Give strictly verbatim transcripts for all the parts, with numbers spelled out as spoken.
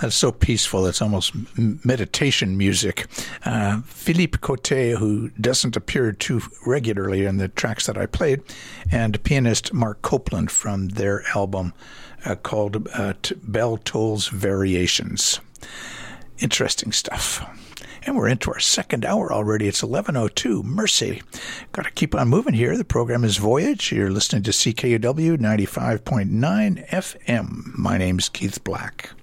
That's so peaceful. It's almost meditation music. Uh, Philippe Cote, who doesn't appear too regularly in the tracks that I played, and pianist Mark Copeland from their album uh, called uh, Bell Tolls Variations. Interesting stuff. And we're into our second hour already. It's eleven oh two. Mercy. Got to keep on moving here. The program is Voyage. You're listening to C K U W ninety-five point nine F M. My name's Keith Black.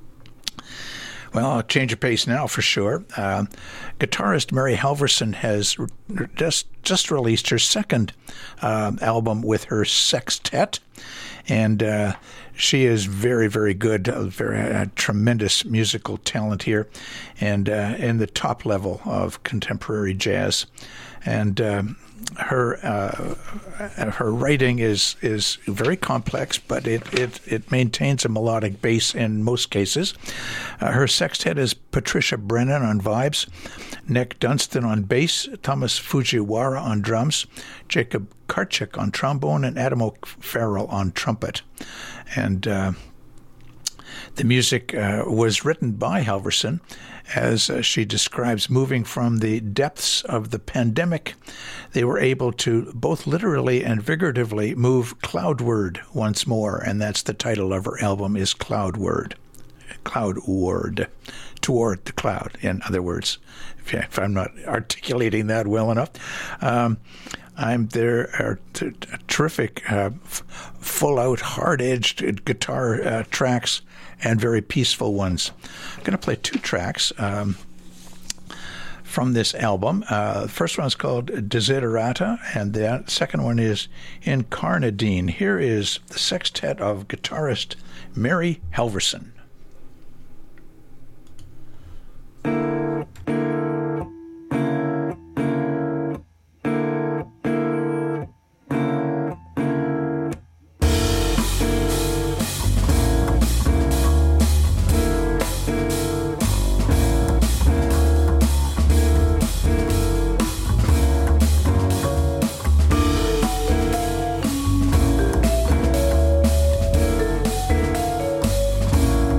Well, I'll change of pace now for sure. Uh, guitarist Mary Halvorson has just just released her second uh, album with her sextet, and uh, she is very, very good. Uh, very uh, tremendous musical talent here, and uh, in the top level of contemporary jazz. And um, her uh, her writing is is very complex, but it, it, it maintains a melodic bass in most cases. Uh, her sextet is Patricia Brennan on vibes, Nick Dunstan on bass, Thomas Fujiwara on drums, Jacob Karchik on trombone, and Adam O'Farrell on trumpet. And uh, the music uh, was written by Halvorson, as uh, she describes, moving from the depths of the pandemic. They were able to both literally and figuratively move cloudward once more, and that's the title of her album, is Cloudward. Cloudward. Toward the cloud, in other words, if, if I'm not articulating that well enough. Um, I'm there are t- t- terrific, uh, f- full-out, hard-edged guitar uh, tracks and very peaceful ones. I'm going to play two tracks um, from this album. Uh, the first one is called Desiderata, and the second one is Incarnadine. Here is the sextet of guitarist Mary Halvorson. Thank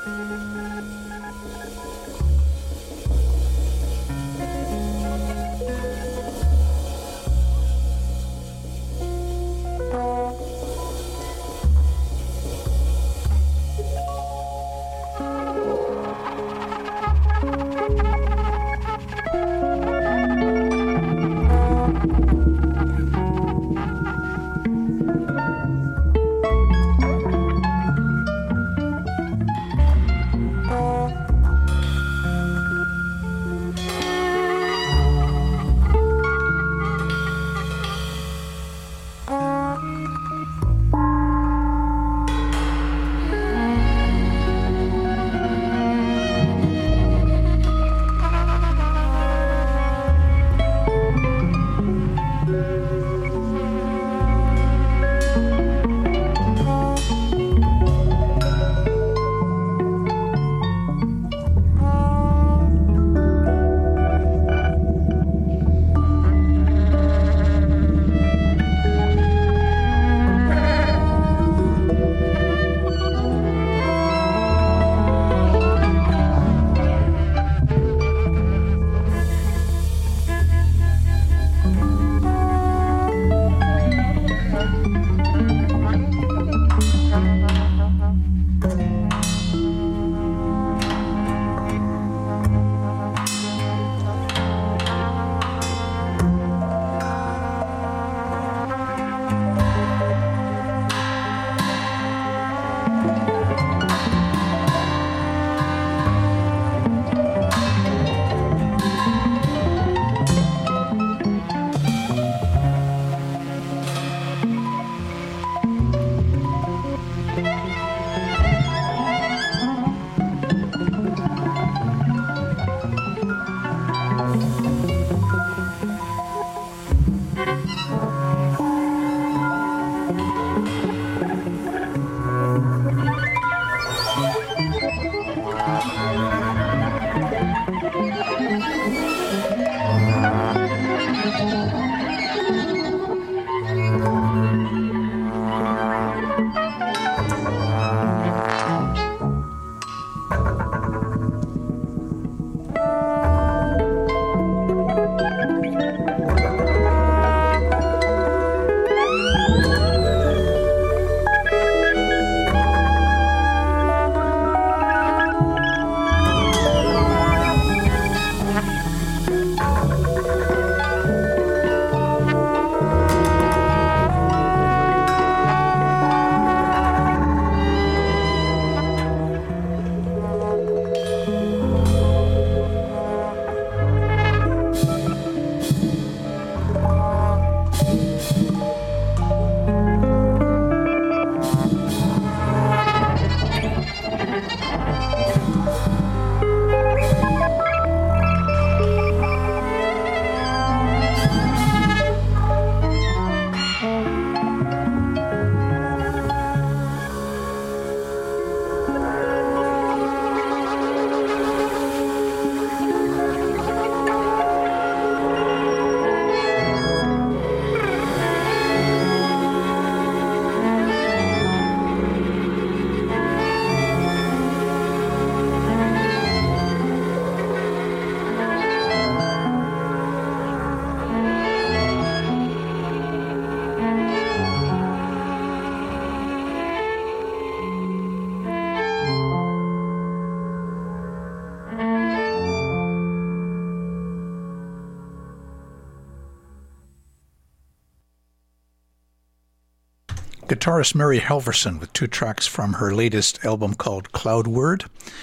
Guitarist Mary Halvorson with two tracks from her latest album called Cloud Word.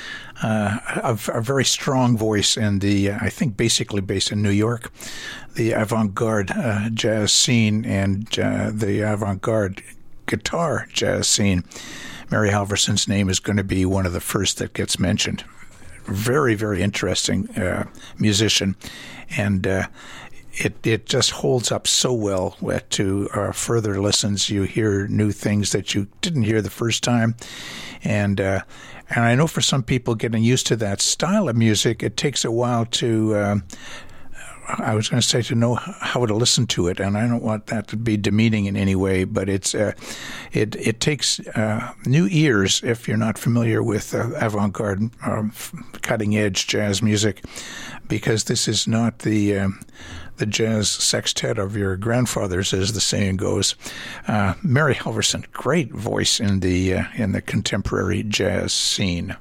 Uh, a, a very strong voice in the, uh, I think basically based in New York, the avant-garde uh, jazz scene and uh, the avant-garde guitar jazz scene. Mary Halvorson's name is going to be one of the first that gets mentioned. Very, very interesting uh, musician. And uh, It it just holds up so well to uh, further listens. You hear new things that you didn't hear the first time, and uh, and I know for some people getting used to that style of music, it takes a while to uh, I was going to say to know how to listen to it, and I don't want that to be demeaning in any way, but it's uh, it it takes uh, new ears if you're not familiar with uh, avant-garde, uh, cutting-edge jazz music, because this is not the um, the jazz sextet of your grandfathers, as the saying goes. Uh, Mary Halvorson, great voice in the uh, in the contemporary jazz scene.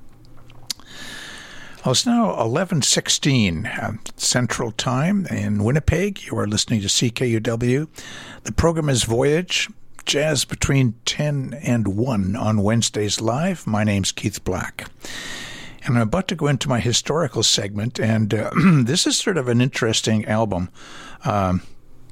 Well, it's now eleven sixteen uh, Central Time in Winnipeg. You are listening to C K U W. The program is Voyage, jazz between ten and one on Wednesdays live. My name's Keith Black. And I'm about to go into my historical segment, and uh, this is sort of an interesting album um,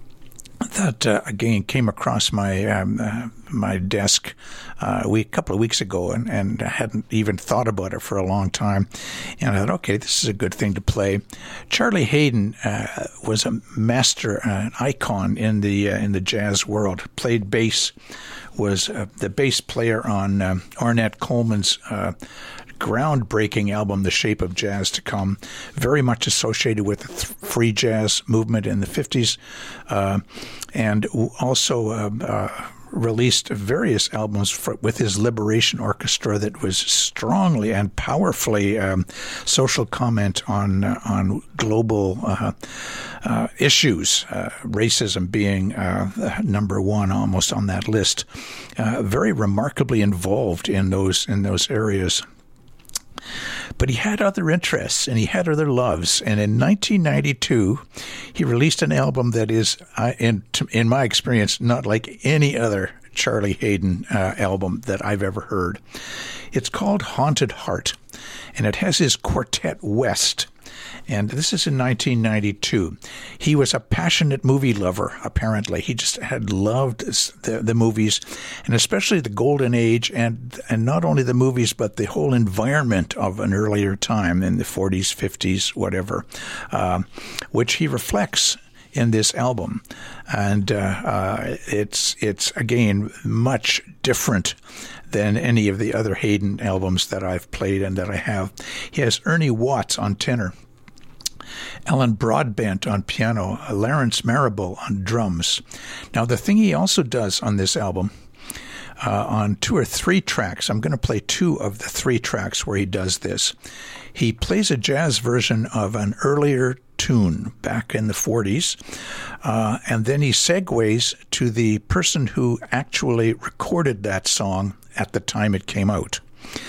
that, uh, again, came across my um, uh, my desk uh, a week, couple of weeks ago, and, and I hadn't even thought about it for a long time. And I thought, okay, this is a good thing to play. Charlie Haden uh, was a master, uh, an icon in the uh, in the jazz world. Played bass, was uh, the bass player on uh, Ornette Coleman's Uh, groundbreaking album, The Shape of Jazz to Come, very much associated with the th- free jazz movement in the fifties, uh, and also uh, uh, released various albums for, with his Liberation Orchestra that was strongly and powerfully um, social comment on uh, on global uh, uh, issues, uh, racism being uh, number one almost on that list. Uh, very remarkably involved in those in those areas. But he had other interests and he had other loves. And in nineteen ninety-two, he released an album that is, uh, in, in my experience, not like any other Charlie Haden uh, album that I've ever heard. It's called Haunted Heart, and it has his quartet West. And this is in nineteen ninety-two. He was a passionate movie lover, apparently. He just had loved the, the movies, and especially the Golden Age, and and not only the movies, but the whole environment of an earlier time in the forties, fifties, whatever, uh, which he reflects in this album. And uh, uh, it's, it's again, much different than any of the other Haden albums that I've played and that I have. He has Ernie Watts on tenor, Alan Broadbent on piano, Lawrence Marable on drums. Now, the thing he also does on this album, uh, on two or three tracks, I'm going to play two of the three tracks where he does this. He plays a jazz version of an earlier tune back in the forties, uh, and then he segues to the person who actually recorded that song at the time it came out.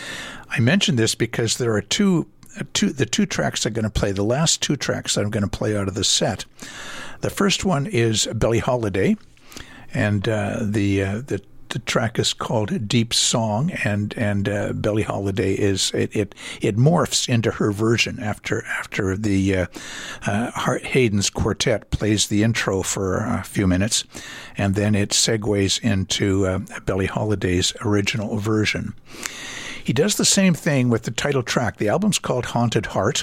I mention this because there are two Two, the two tracks I'm going to play, the last two tracks that I'm going to play out of the set. The first one is Billie Holiday, and uh, the, uh, the the track is called Deep Song, and and uh, Billie Holiday is it, it it morphs into her version after after the uh, uh, Haden's quartet plays the intro for a few minutes, and then it segues into uh, Billie Holiday's original version. He does the same thing with the title track. The album's called Haunted Heart,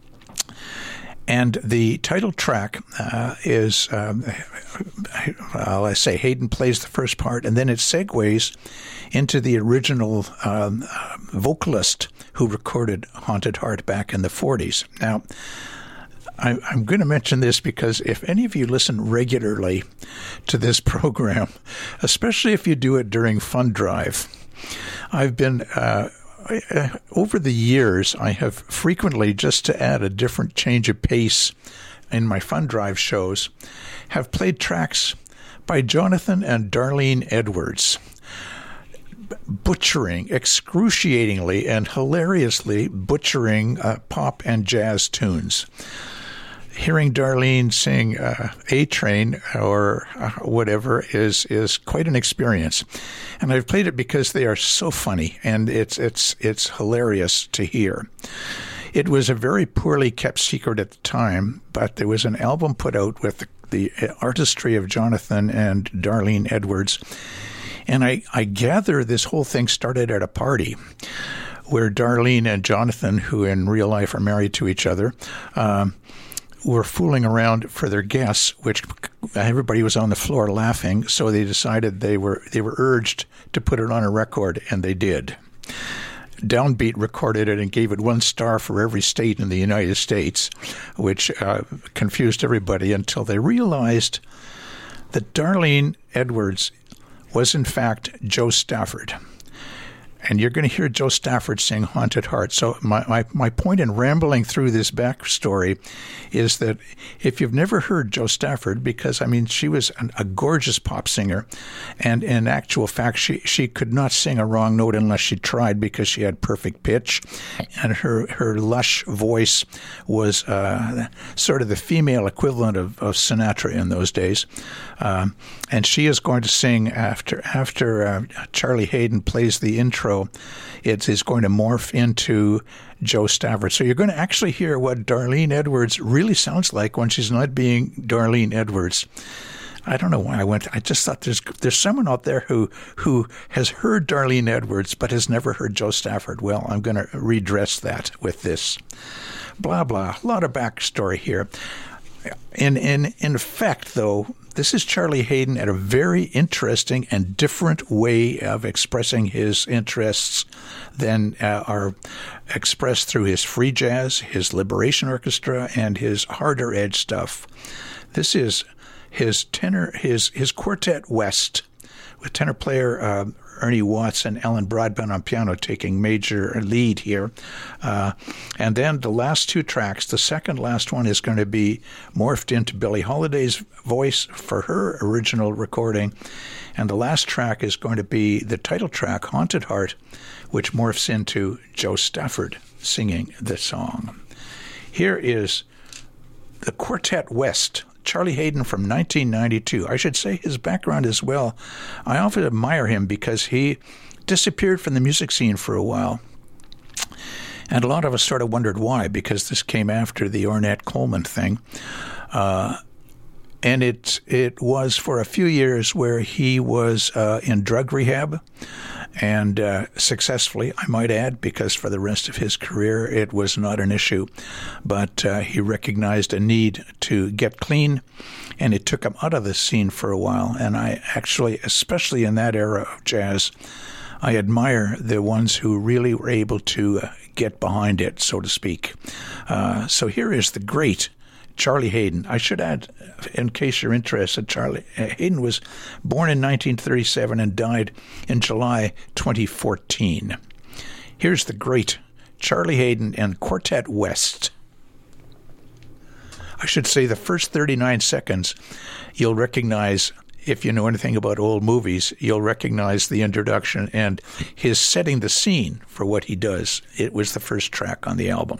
and the title track uh, is, um, well, I say Haden plays the first part, and then it segues into the original um, vocalist who recorded Haunted Heart back in the forties. Now, I, I'm going to mention this because if any of you listen regularly to this program, especially if you do it during Fund Drive, I've been, uh, over the years, I have frequently, just to add a different change of pace in my Fund Drive shows, have played tracks by Jonathan and Darlene Edwards, butchering, excruciatingly and hilariously butchering uh, pop and jazz tunes. Hearing Darlene sing uh, A-Train or uh, whatever is is quite an experience, and I've played it because they are so funny and it's it's it's hilarious to hear. It was a very poorly kept secret at the time, but there was an album put out with the, the artistry of Jonathan and Darlene Edwards, and I I gather this whole thing started at a party where Darlene and Jonathan, who in real life are married to each other, Um, were fooling around for their guests, which everybody was on the floor laughing, so they decided they were they were urged to put it on a record, and they did. Downbeat recorded it and gave it one star for every state in the United States, which uh, confused everybody until they realized that Darlene Edwards was, in fact, Jo Stafford. And you're going to hear Jo Stafford sing Haunted Heart. So my, my, my point in rambling through this backstory is that if you've never heard Jo Stafford, because, I mean, she was an, a gorgeous pop singer, and in actual fact, she, she could not sing a wrong note unless she tried because she had perfect pitch, and her, her lush voice was uh, sort of the female equivalent of, of Sinatra in those days. Um, and she is going to sing after, after uh, Charlie Haden plays the intro. It is going to morph into Jo Stafford. So you're going to actually hear what Darlene Edwards really sounds like when she's not being Darlene Edwards. I don't know why I went. I just thought there's there's someone out there who who has heard Darlene Edwards but has never heard Jo Stafford. Well, I'm going to redress that with this. Blah, blah. A lot of backstory here. In, in, in effect, though, this is Charlie Haden at a very interesting and different way of expressing his interests than uh, are expressed through his free jazz, his Liberation Orchestra, and his harder edge stuff. This is his tenor, his his Quartet West, with tenor player uh, Ernie Watts and Alan Broadbent on piano taking major lead here. Uh, and then the last two tracks, the second last one is going to be morphed into Billie Holiday's voice for her original recording. And the last track is going to be the title track, Haunted Heart, which morphs into Jo Stafford singing the song. Here is the Quartet West, Charlie Haden from nineteen ninety-two. I should say his background as well. I often admire him because he disappeared from the music scene for a while. And a lot of us sort of wondered why, because this came after the Ornette Coleman thing. Uh, and it it was for a few years where he was uh, in drug rehab, and uh, successfully, I might add, because for the rest of his career it was not an issue. But uh, he recognized a need to get clean, and it took him out of the scene for a while. And I actually, especially in that era of jazz, I admire the ones who really were able to uh, get behind it, so to speak. Uh, so here is the great Charlie Haden. I should add, in case you're interested, Charlie Haden was born in nineteen thirty-seven and died in July twenty fourteen. Here's the great Charlie Haden and Quartet West. I should say the first thirty-nine seconds you'll recognize. If you know anything about old movies, you'll recognize the introduction and his setting the scene for what he does. It was the first track on the album.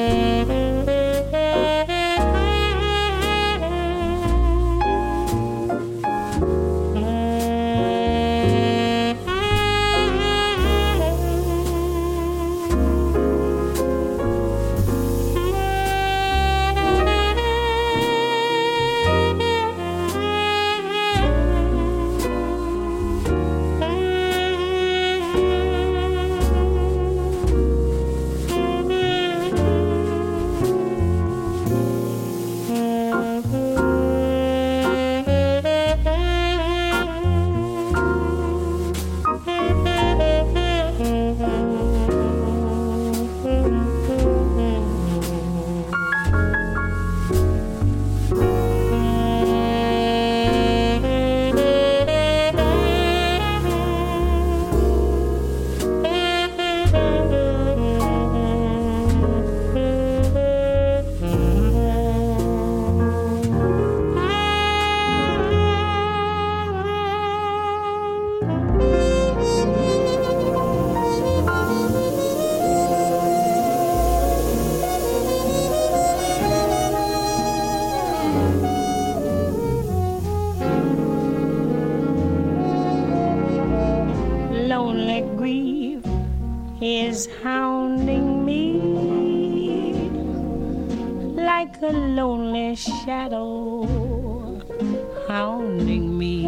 is hounding me like a lonely shadow hounding me.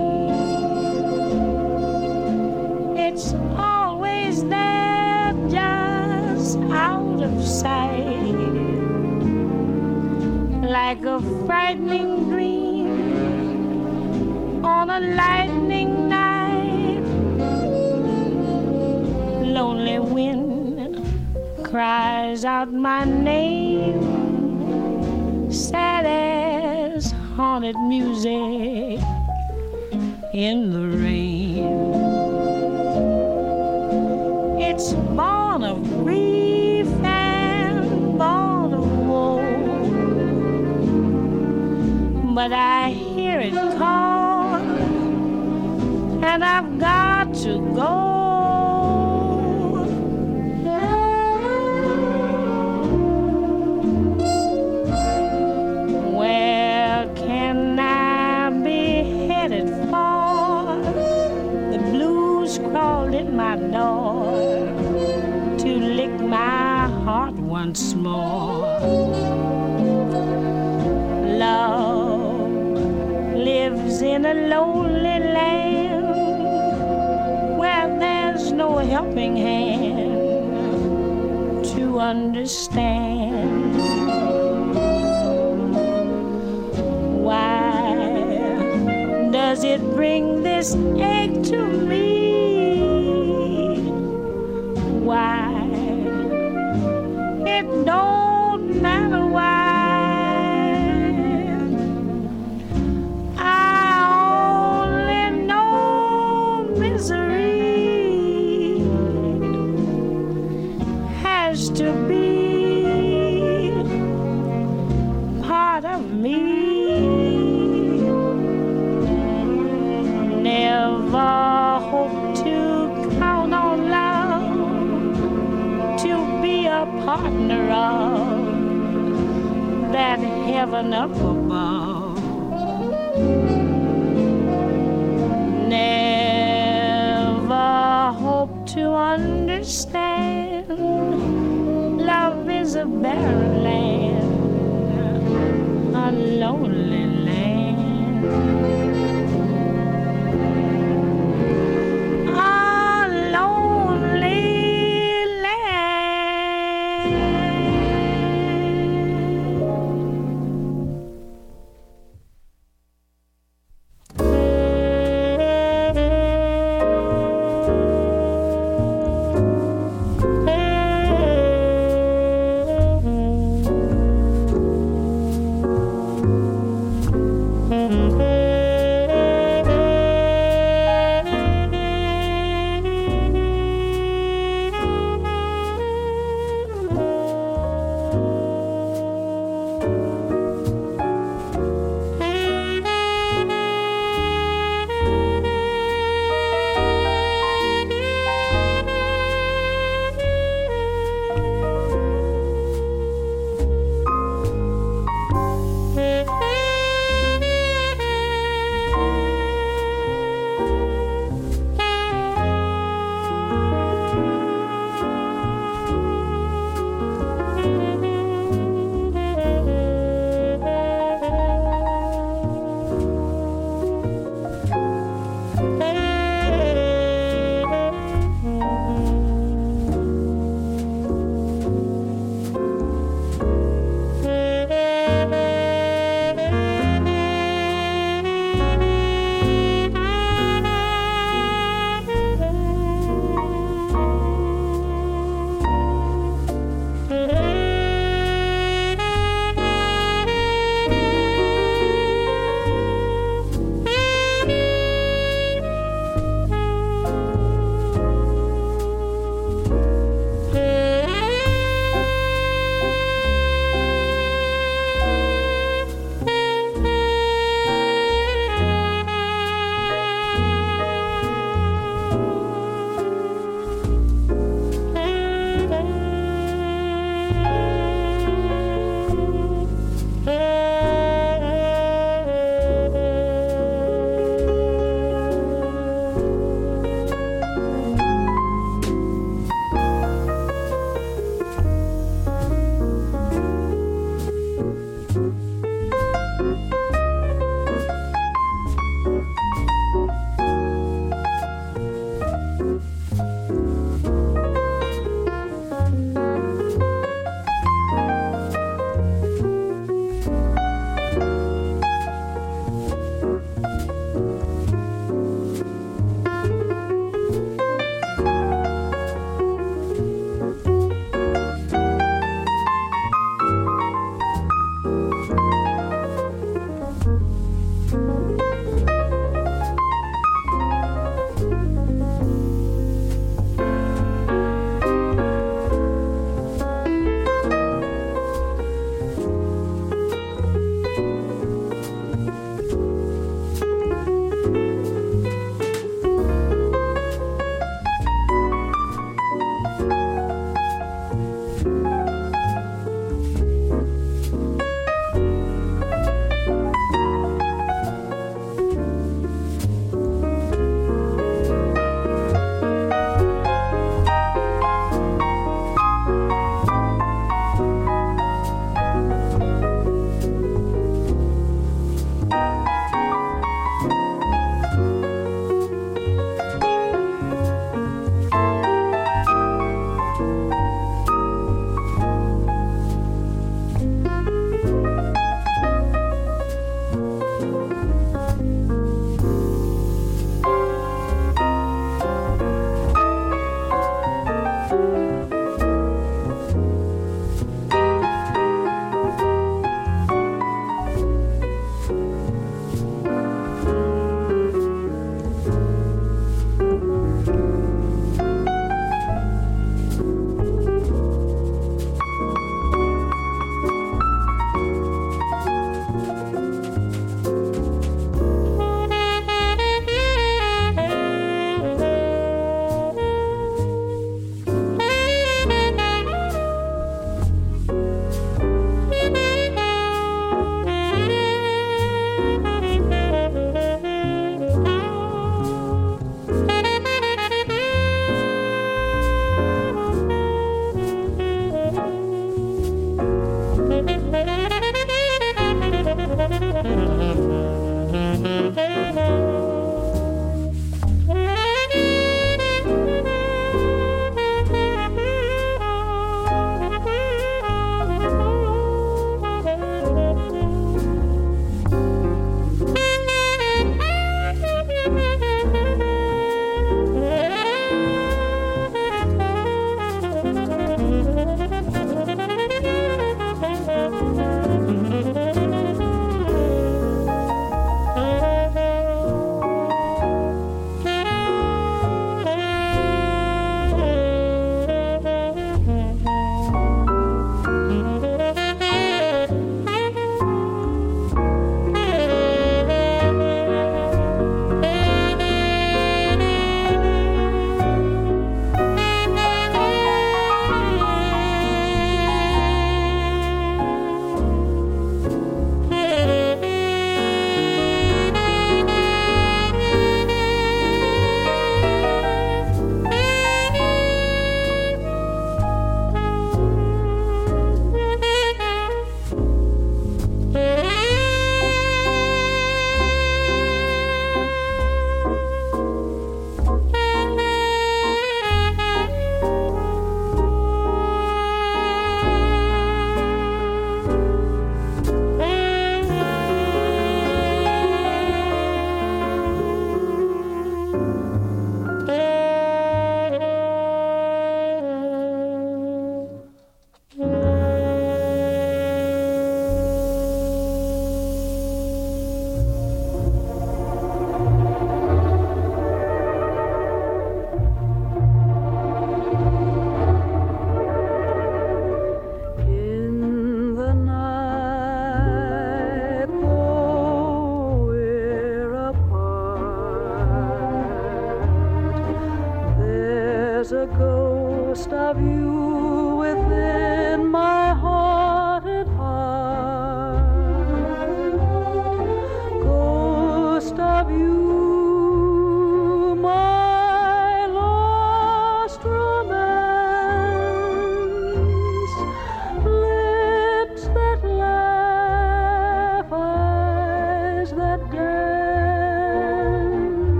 It's always there, just out of sight, like a frightening dream on a lightning night. Lonely wind cries out my name, sad as haunted music in the rain. It's born of grief and born of woe, but I hear it call and I've got to go. My door to lick my heart once more. Love lives in a lonely land where there's no helping hand to understand. Why does it bring this ache to me? Why? It don't matter why. I only know misery has to be part of me. Never hope to count on love, a partner of that heaven up above. Never hope to understand love is a barren land, a lonely land, a lonely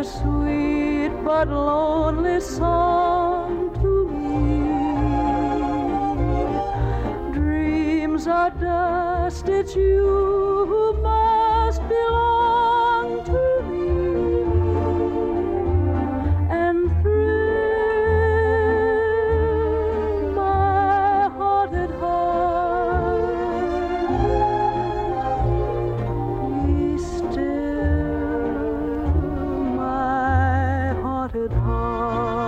a sweet but lonely song to me. Dreams are dust, it's you who must belong to me. And through my haunted heart, be still, my haunted heart.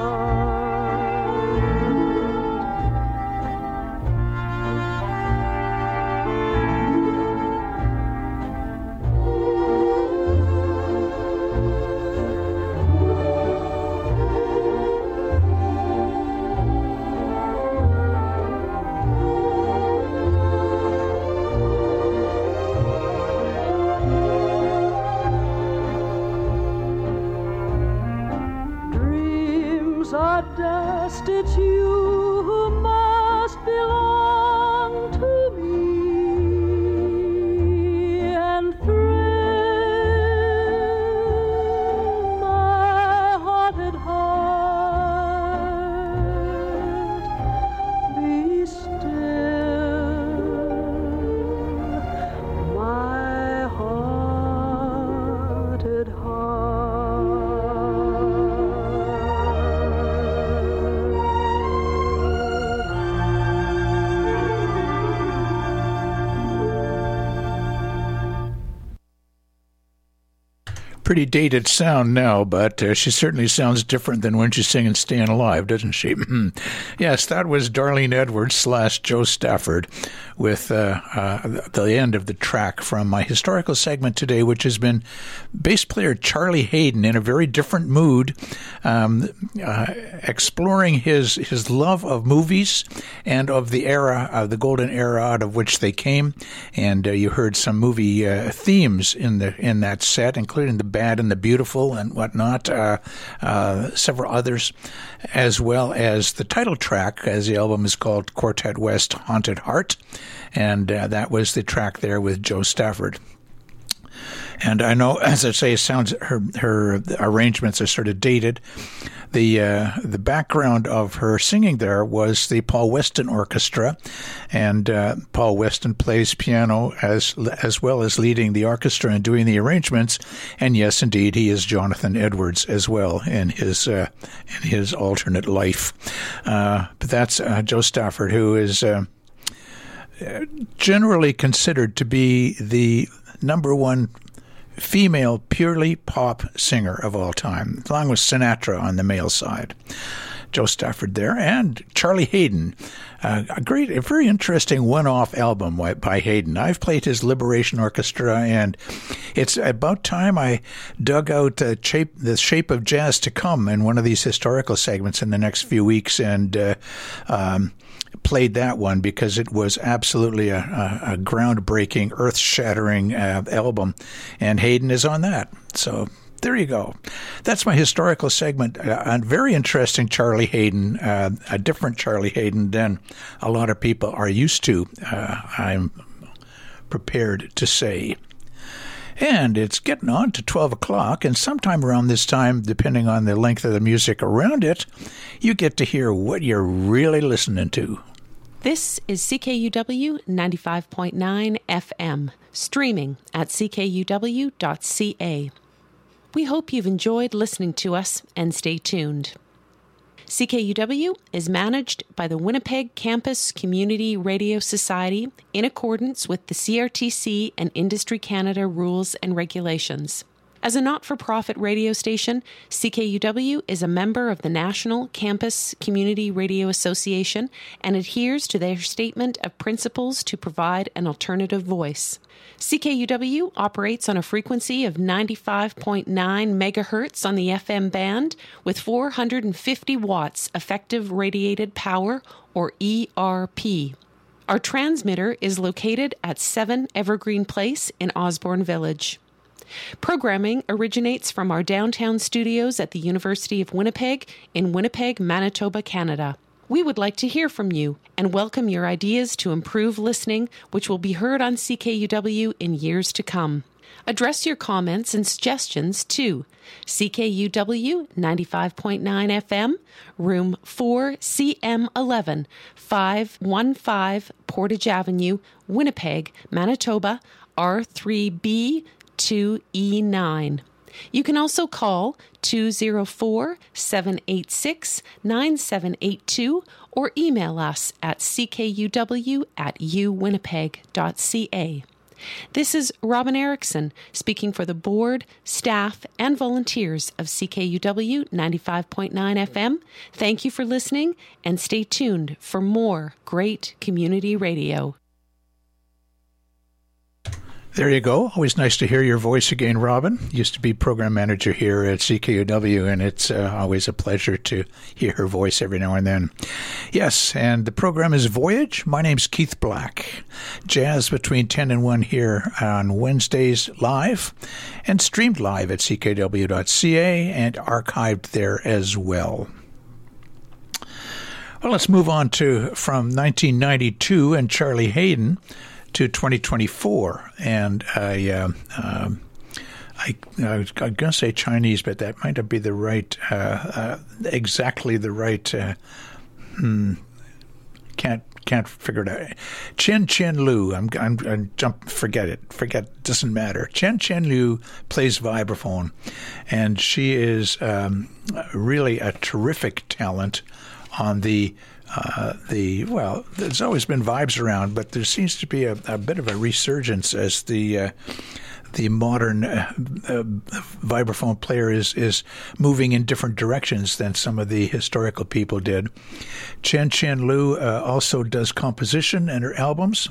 Dreams are dust, it's you who must belong to me. And through my haunted heart, be still, my haunted Pretty dated sound now, but uh, she certainly sounds different than when she's singing Staying Alive, doesn't she? Yes, that was Darlene Edwards slash Joe Stafford with uh, uh, the end of the track from my historical segment today, which has been bass player Charlie Haden in a very different mood, um, uh, exploring his his love of movies and of the era, of the golden era out of which they came. And uh, you heard some movie uh, themes in the in that set, including The Bad and the Beautiful and whatnot, uh, uh, several others, as well as the title track, as the album is called, Quartet West, Haunted Heart. And uh, that was the track there with Joe Stafford. And I know, as I say, it sounds her her arrangements are sort of dated. The uh, the background of her singing there was the Paul Weston Orchestra, and uh, Paul Weston plays piano as as well as leading the orchestra and doing the arrangements. And yes, indeed, he is Jonathan Edwards as well in his uh, in his alternate life. Uh, but that's uh, Joe Stafford, who is uh, generally considered to be the number one female purely pop singer of all time, along with Sinatra on the male side. Joe Stafford there, and Charlie Haden, uh, a great, a very interesting one-off album by Haden. I've played his Liberation Orchestra, and it's about time I dug out uh, shape, the Shape of Jazz to Come in one of these historical segments in the next few weeks, and uh, um, played that one because it was absolutely a, a, a groundbreaking, earth-shattering uh, album, and Haden is on that. So there you go. That's my historical segment. Uh, a very interesting Charlie Haden, uh, a different Charlie Haden than a lot of people are used to, uh, I'm prepared to say. And it's getting on to twelve o'clock, and sometime around this time, depending on the length of the music around it, you get to hear what you're really listening to. This is C K U W ninety-five point nine F M, streaming at c k u w dot c a. We hope you've enjoyed listening to us, and stay tuned. C K U W is managed by the Winnipeg Campus Community Radio Society in accordance with the C R T C and Industry Canada rules and regulations. As a not-for-profit radio station, C K U W is a member of the National Campus Community Radio Association and adheres to their statement of principles to provide an alternative voice. C K U W operates on a frequency of ninety-five point nine megahertz on the F M band with four hundred fifty watts effective radiated power, or E R P. Our transmitter is located at seven Evergreen Place in Osborne Village. Programming originates from our downtown studios at the University of Winnipeg in Winnipeg, Manitoba, Canada. We would like to hear from you and welcome your ideas to improve listening, which will be heard on C K U W in years to come. Address your comments and suggestions to C K U W ninety-five point nine F M, room four C M eleven, five one five Portage Avenue, Winnipeg, Manitoba, R three B two E nine. You can also call two oh four, seven eight six, nine seven eight two or email us at c k u w at u winnipeg dot c a. This is Robin Erickson speaking for the board, staff, and volunteers of C K U W ninety-five point nine F M. Thank you for listening, and stay tuned for more great community radio. There you go. Always nice to hear your voice again, Robin. Used to be program manager here at C K U W, and it's uh, always a pleasure to hear her voice every now and then. Yes, and the program is Voyage. My name's Keith Black. Jazz between ten and one here on Wednesdays live and streamed live at c k w dot c a and archived there as well. Well, let's move on to from nineteen ninety-two and Charlie Haden to twenty twenty-four, and I, uh, um, I, I was going to say Chinese, but that might not be the right, uh, uh, exactly the right. Uh, hmm, can't can't figure it out. Chen Chen Liu. I'm I'm, I'm jump. Forget it. Forget. Doesn't matter. Chen Chen Liu plays vibraphone, and she is um, really a terrific talent on the. Uh, the well, there's always been vibes around, but there seems to be a, a bit of a resurgence as the uh, the modern uh, uh, vibraphone player is is moving in different directions than some of the historical people did. Chen Chen Liu uh, also does composition in her albums,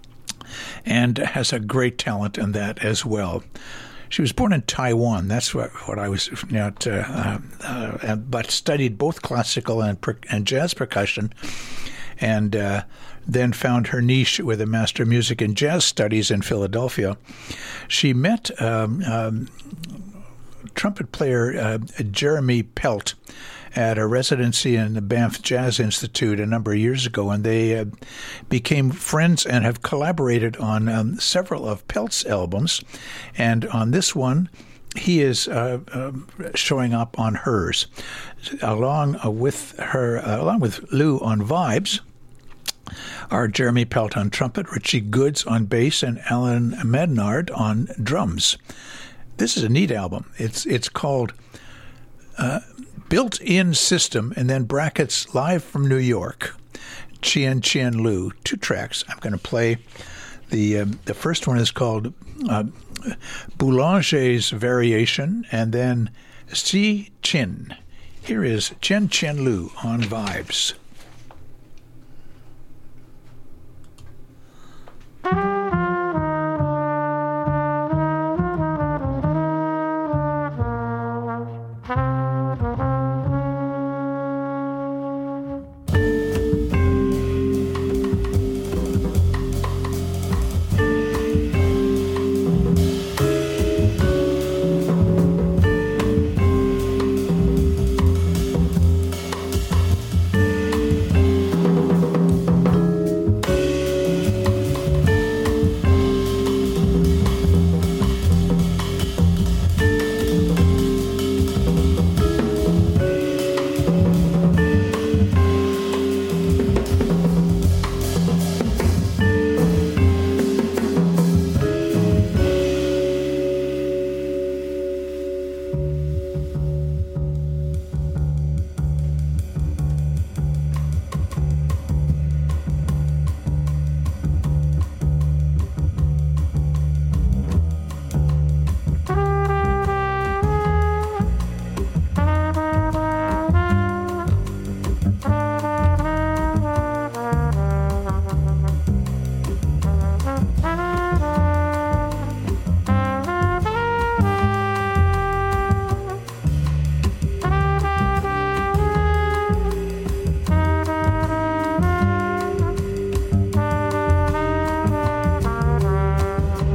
and has a great talent in that as well. She was born in Taiwan. That's what, what I was not, uh, uh, uh, but studied both classical and per, and jazz percussion, and uh, then found her niche with a Master of Music in Jazz Studies in Philadelphia. She met um, um, trumpet player uh, Jeremy Pelt at a residency in the Banff Jazz Institute a number of years ago, and they uh, became friends and have collaborated on um, several of Pelt's albums. And on this one, he is uh, uh, showing up on hers, along uh, with her, uh, along with Liu on vibes. Are Jeremy Pelt on trumpet, Richie Goods on bass, and Alan Mednard on drums. This is a neat album. It's it's called Uh, Built-in System, and then brackets, live from New York. Chen Chen Liu, two tracks. I'm going to play the um, the first one is called uh, Boulanger's Variation, and then Si Chin. Here is Chen Chen Liu on vibes.